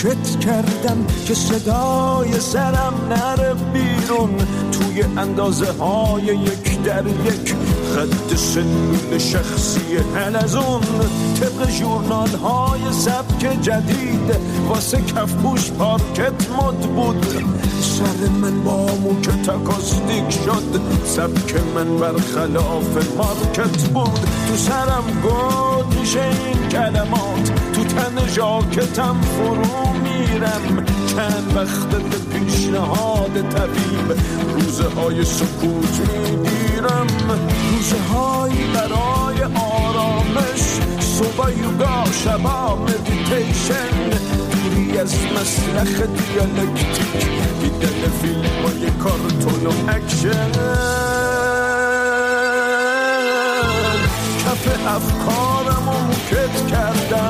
موکت کردم که صدای سرم نره بیرون، توی اندازه های یک در یک خط سلول شخصی حلزون، طبق ژورنال های سبک جدید واسه کفپوش پارکت مد بود. سر من با موکت اکاستیک شد، سبک من برخلاف مارکت بود. تو سرم گود میشه این کلمات، تو تن ژاکتم فرو میرم. چند وقت به پیشنهاد طبیب روزه های سکوت میگیرم، روزه هایی برای آرامش، صبح یوگا شبا مدیتیشن، دوری از مسلخ دیالکتیک، دیدن فیلم های کارتون و اکشن. کف افکارم و موکت کردم،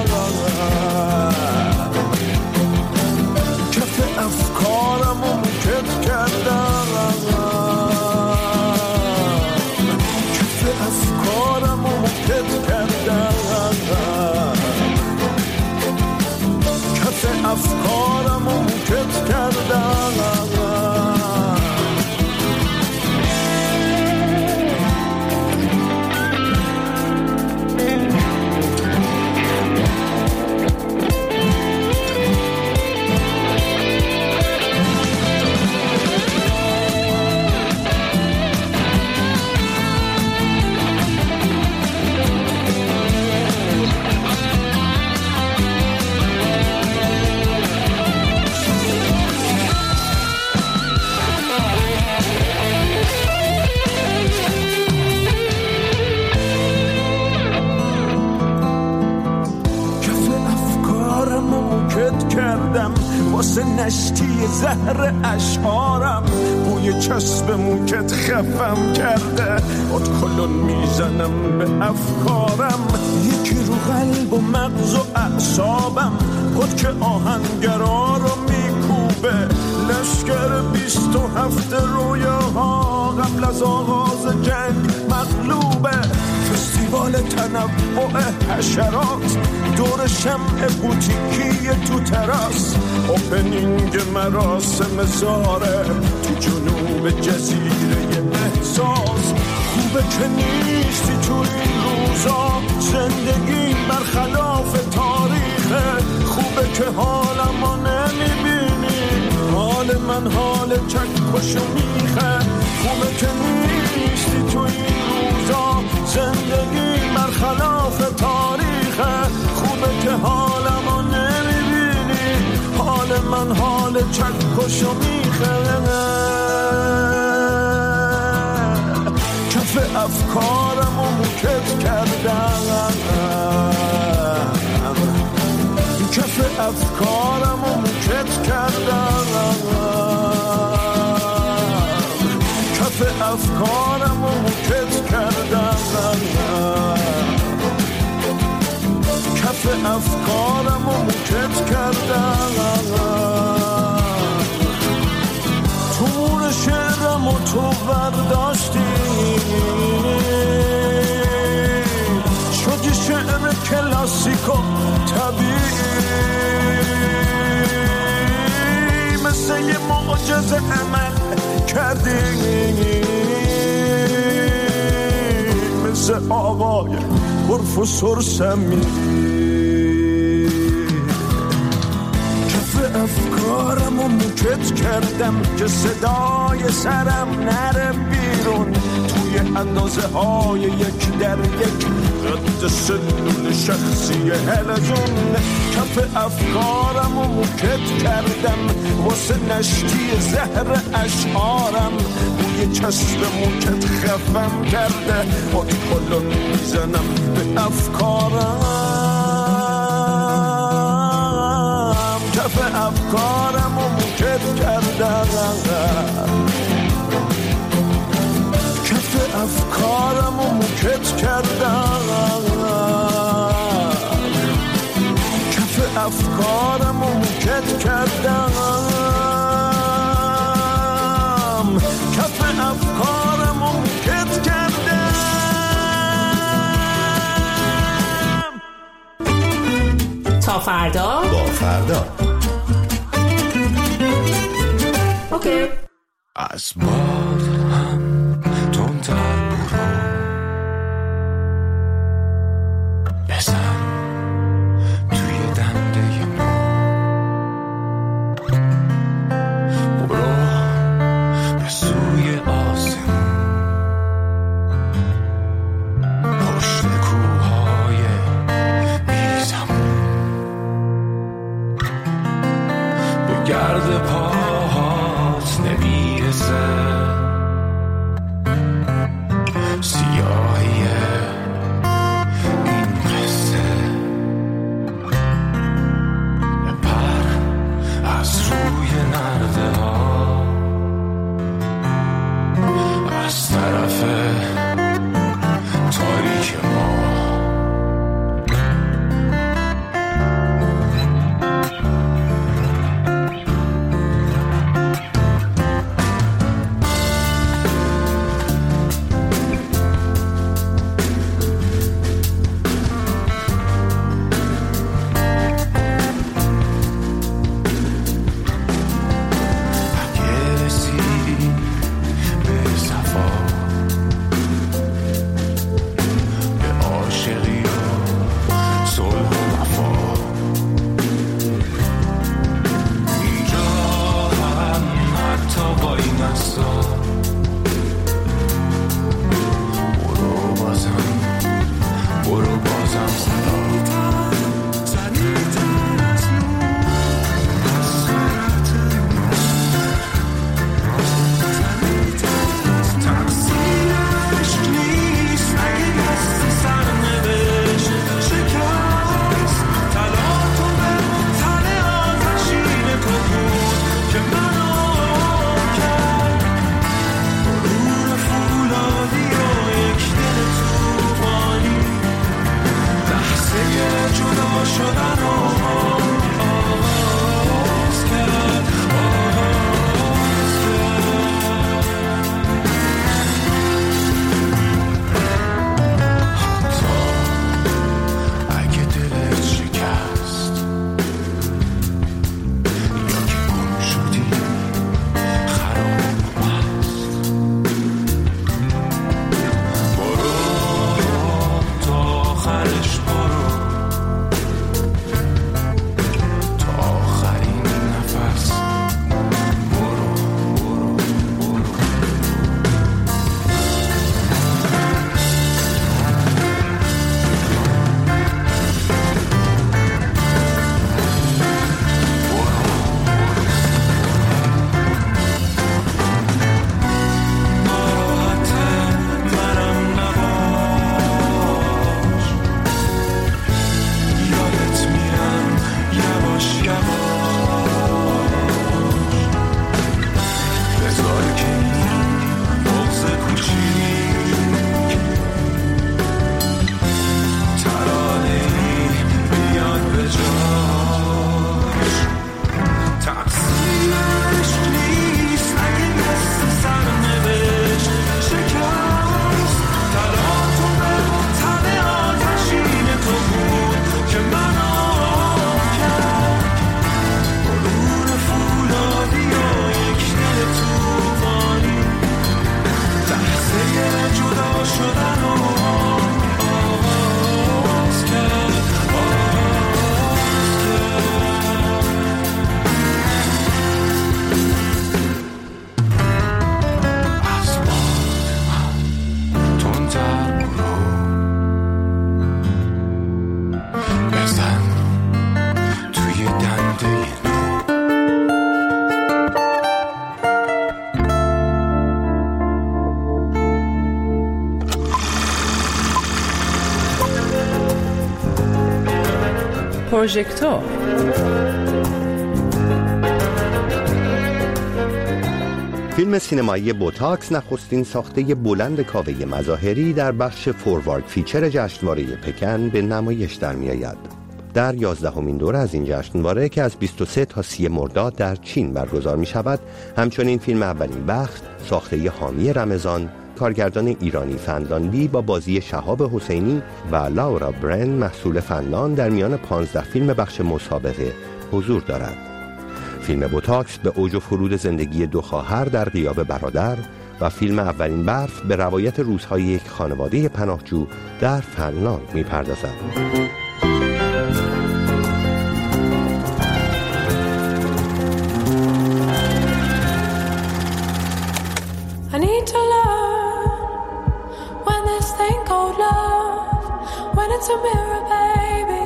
کف افکارم و موکت کردم، کف افکارم و موکت کردم، کف افکارم و موکت کردم. واسه نشتی زهر اشعارم، بوی چسب موکت خفم کرده، ادکلون میزنم به افکارم، یکی رو قلب و مغز و اعصابم، خود که آهنگرا رو میکوبه، لشکر 27 رویاها قبل از آغاز جنگ مغلوبه، فستیوال تنوع حشرات دور شمع بوتیکی تو تراس، اوپنینگ مراسم زاره تو جنوب جزیره احساس. خوبه که نیستی تو این روزا، زندگی برخلاف تاریخه، خوبه که حالمو نمیبینی، حال من حال چکشو میخه، خوبه که نیستی تو این روزا، زندگی برخلاف تاریخه، خوبه که حالمو نمیبینی، حال من حال چکشو میخه. کف افکارم و موکت کردم، کف افکارم و موکت کردم، کف افکارم و موکت کردم، کف افکارم و موکت کردم. تور شعرم و تو برداشتی، شدی شعر کلاسیک و طبیعی، مثل یه معجزه عمل کردی، مثل آقای پروفسور سمیری. کف افکارم و موکت کردم که صدای سرم نره بیرون، توی اندازه های یک در یک خط سلول شخصی حلزون. کف افکارم و موکت کردم واسه نشتی زهر اشعارم، بوی چسب موکت خفم کرده، ادکلون میزنم به افکارم، کف افکارم و موکت کردم، کف افکارم و موکت کردم، کف افکارم و موکت کردم، کف افکارم و موکت کردم. تا فردا با فردا. اوکی. از باد هم تندتر برو بزن توی دنده ما برو به سوی آسمون پشت کوههای بیزمون به گرد پاهات نمیرسه سیاهی این قصه بپر از روی نرده ها از طرف تاریک ما پروژکتور. فیلم سینمایی بوتاکس نخستین ساخته بلند کاوه مظاهری در بخش فوروارد فیچر جشنواره پکن به نمایش در می آید. در 11مین دوره از این جشنواره که از 23 تا 30 مرداد در چین برگزار می شود، همچنین فیلم اولین بخش ساخته حامی رمضان، کارگردان ایرانی فنداندی با بازی شهاب حسینی و لاورا برن محصول فنلاند در میان 15 فیلم بخش مسابقه حضور دارد. فیلم بوتاکس به اوج و فرود زندگی دو خواهر در غیاب برادر و فیلم اولین برف به روایت روزهای یک خانواده پناهجو در فنلاند می‌پردازد. I need to learn when this thing called love, when it's a mirror, baby.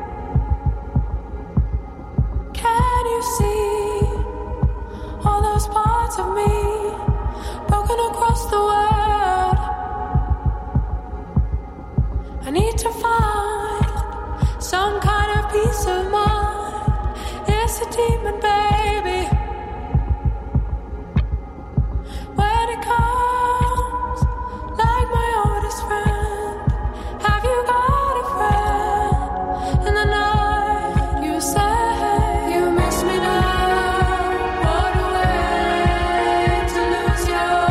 Can you see all those parts of me broken across the world? I need to find some kind of peace of mind. It's a demon, baby. When it comes like my oldest friend, have you got a friend? In the night you say you miss me now. What a way to lose your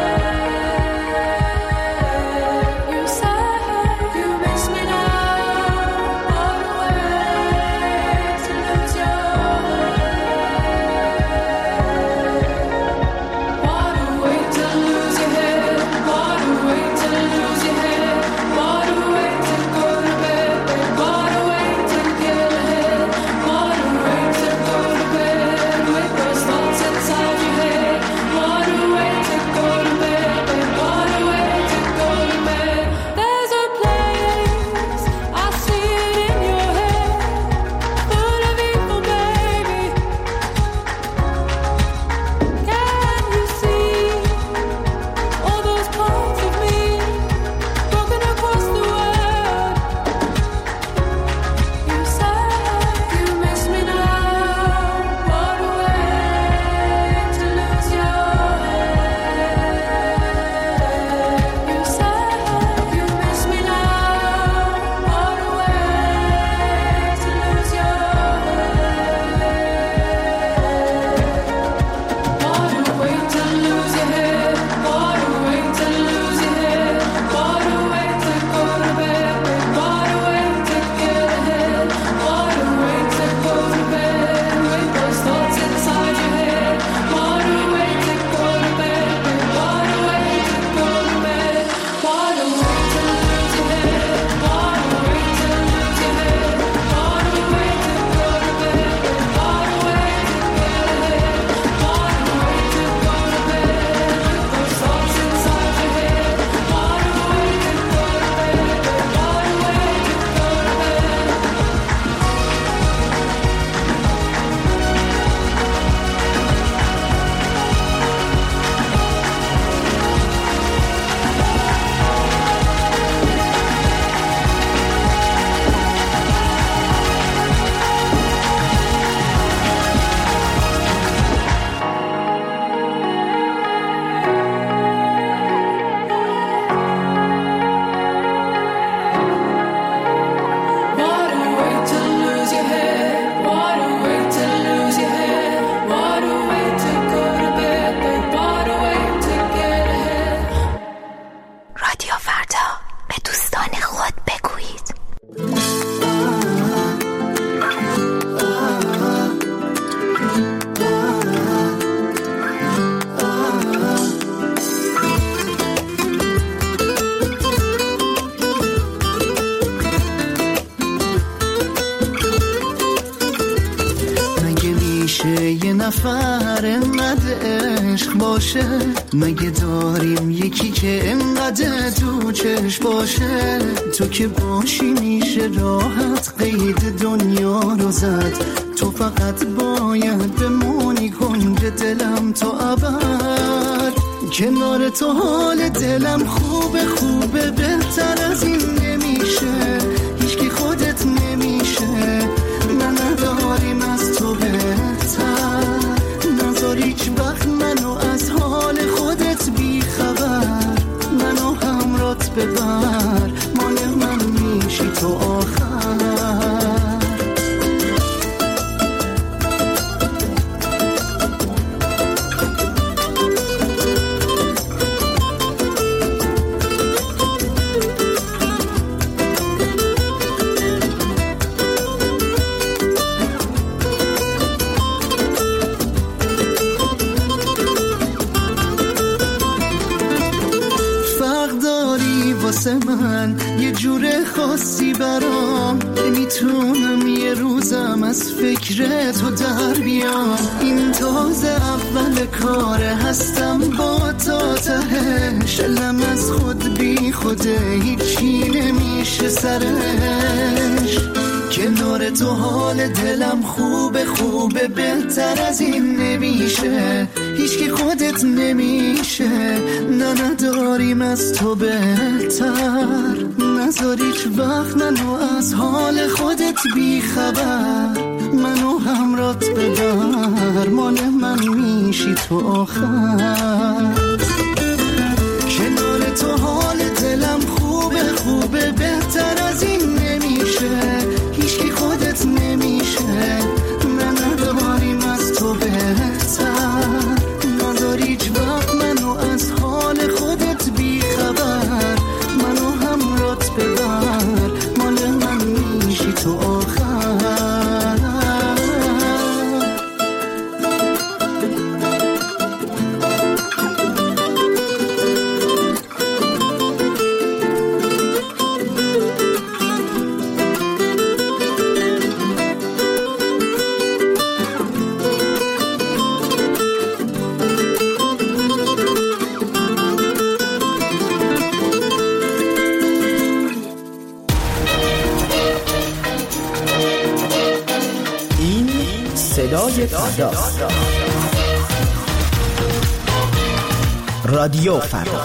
head. You say you miss me now. What a way to lose your head. What a way to lose your head. What a way to lose your head. What a way to go to bed. What a way to get ahead. What a way to go to bed with those thoughts inside your head. What a way to go to bed. What a way to go to bed. There's a place, I see it in your head, full of evil, baby. Can you see all those parts of me broken across the world? You say you miss me now. What a way to lose your head. You say you miss me now. What a way to lose your head. What a way to lose your head. What a way to lose your head. What a way to go to bed. What a way to get ahead. What a way to go to bed with those thoughts inside your head. What a way to go to bed. What a way to go to bed. What a way to lose your head. What a way to lose your head. What a way to go to bed. What a way to get ahead. What a way to go to bed with those thoughts inside your head. What a way to go to bed. What a way to go to What a way to lose your head. What a way to lose your head. What a way to go to bed. What a way to get ahead. رادیو فردا، به دوستان خود بگویید. مگه میشه یه نفر انقدر عشق باشه؟ مگه داریم یکی که انقدر تو چشم باشه؟ تو که باشی میشه راحت قید دنیا رو زد. تو فقط باید بمونی کنج دلم تا ابد. کنار تو حال دلم خوبه خوبه، بهتر از این نمیشه. هیچکی خودت نمیشه، نه نداریم از تو بهتر. نذار هیچ وقت منو از حال خودت بی خبر. منو همرات ببر، مال من میشی تو آخر. یه جور خاصی برام که میتونم یه روزم از فکر تو در بیام. این تازه اول کاره هستم با تا تهش، دلم از خود بی خوده هیچی نمیشه سرش. کنار تو حال دلم خوبه بهتر از این نمیشه، هیچ که خودت نمیشه. نه نداریم از تو بهتر، نذار هیچ وقت منو از حال خودت بی خبر. منو همرات ببر، مال من میشی تو آخر. کنار تو حال دلم خوبه بهتر از این نمیشه، هیچ کی خودت نمیشه. نه نداریم از تو بهتر، نداری هیچ وقت منو از حال خودت بی خبر. منو همرات ببر، مال من میشی تو آخر. صدای فردا، رادیو فردا.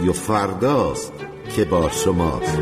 رادیو فرداست که با شماست.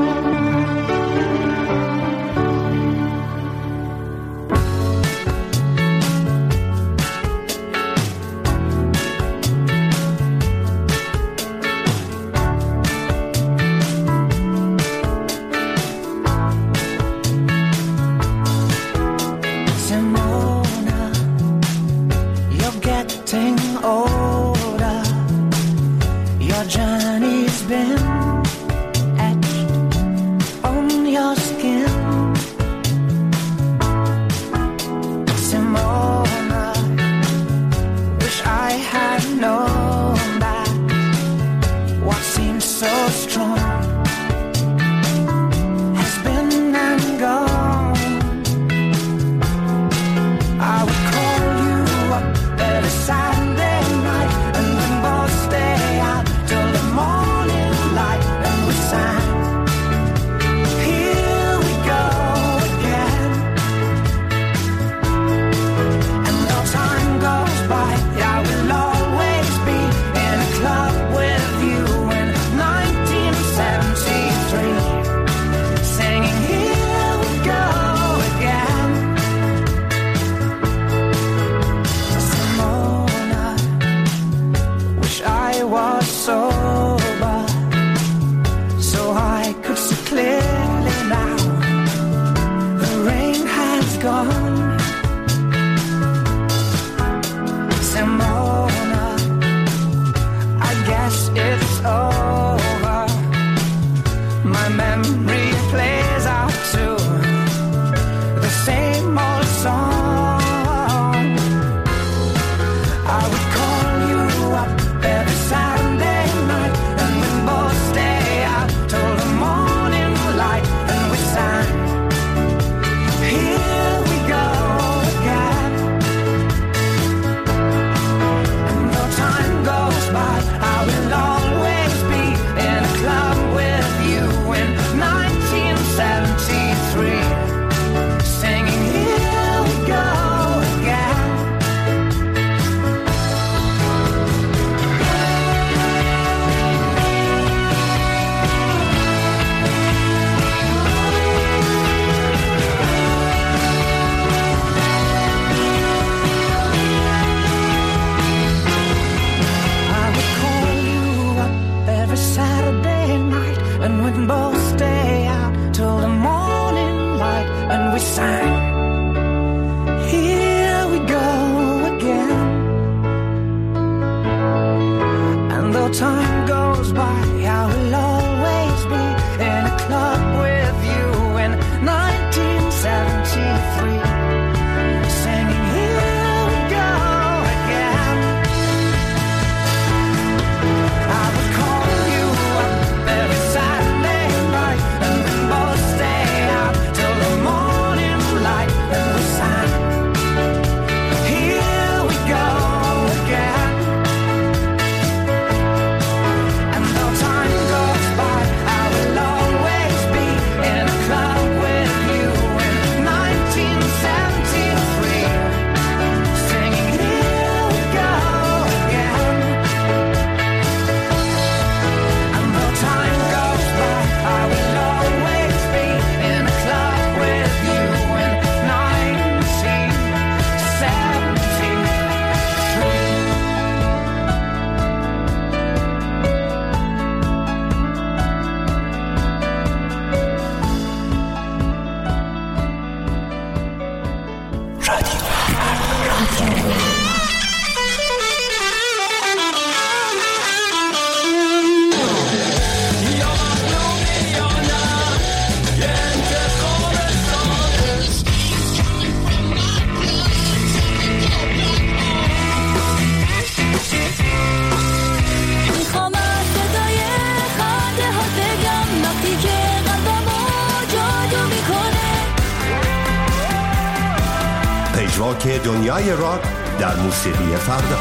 پژواک دنیای راک در موسیقی فردا.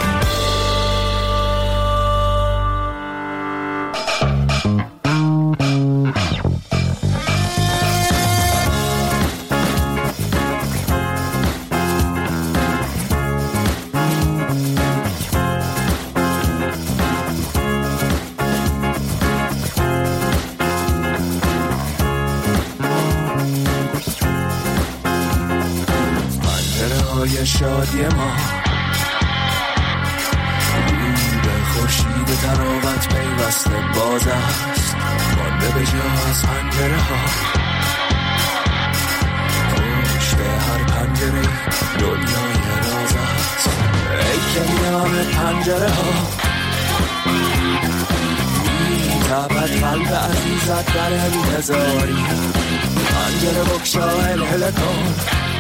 های شادی ما به خورشید تراوت پیوسته باز است، مانده به جا از پنجره ها. پشت هر پنجره دنیای راز است، ای که میان پنجره ها میتابد قلب عزیزت در انتظاری. پنجره بکشا هل کن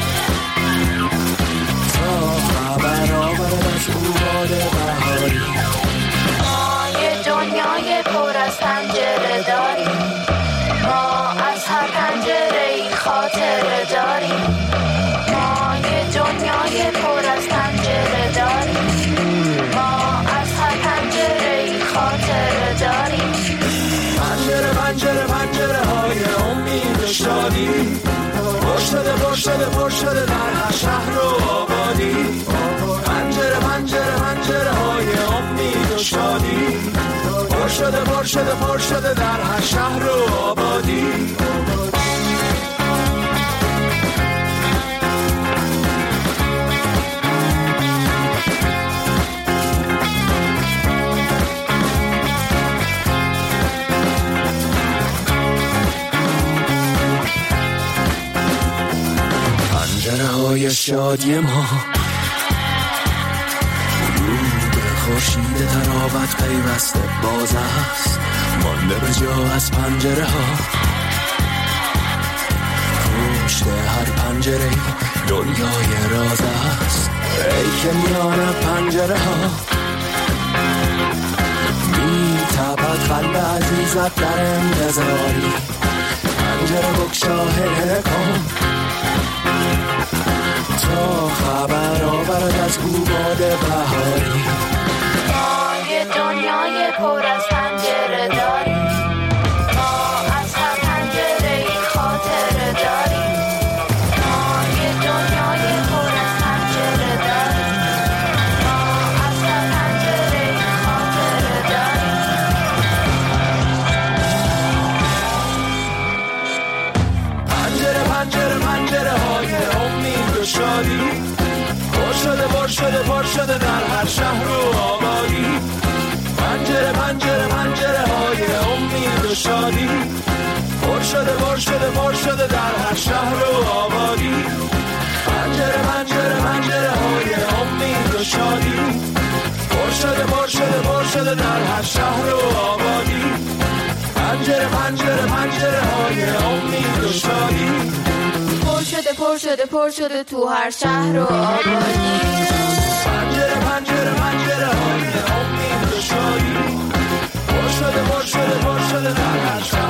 تا خبر آورد از باد بهاری. ما یه دنیای پر از پنجره داریم، ما از هر پنجره ای خاطره داریم. ما یه دنیای پر از پنجره داریم، ما از هر پنجره ای خاطره داریم. پنجره پنجره پنجره های امید و شادی، پر شده پر شده پر شده در هر شهر و آبادی. پنجره پنجره پنجره های امید و شادی، پر شده پر شده پر شده در هر شهر و آبادی. پنجره های شادی ما رو به خورشید تراوت پیوسته باز است، مانده به جا از پنجره ها. پشت هر پنجره دنیای راز است، ای که میان پنجره ها میتابد قلب عزیزت در انتظاری. پنجره بکشا هل کن تا خبر آورد از باد بهاری. ما یه دنیای پر از پنجره داریم، ما از هر پنجره ای خاطره داریم. ما یه دنیای پر از پنجره داریم، ما از هر پنجره ای خاطره داریم. پنجره پنجره پنجره های امید و شادی، پر شده پر شده پر شده در هر شهر و آبادی. پنجره پنجره پنجره های امید و شادی، پر شده پر شده پر شده در هر شهر و آبادی. پنجره پنجره پنجره های امید و شادی، پر شده پر شده پر شده در هر شهر و آبادی. پنجره پنجره پنجره های امید و شادی، پر شده پر شده پر شده تو هر شهر و آبادی. پنجره پنجره پنجره های امید و شادی، پر شده پر شده پر شده در هر شهر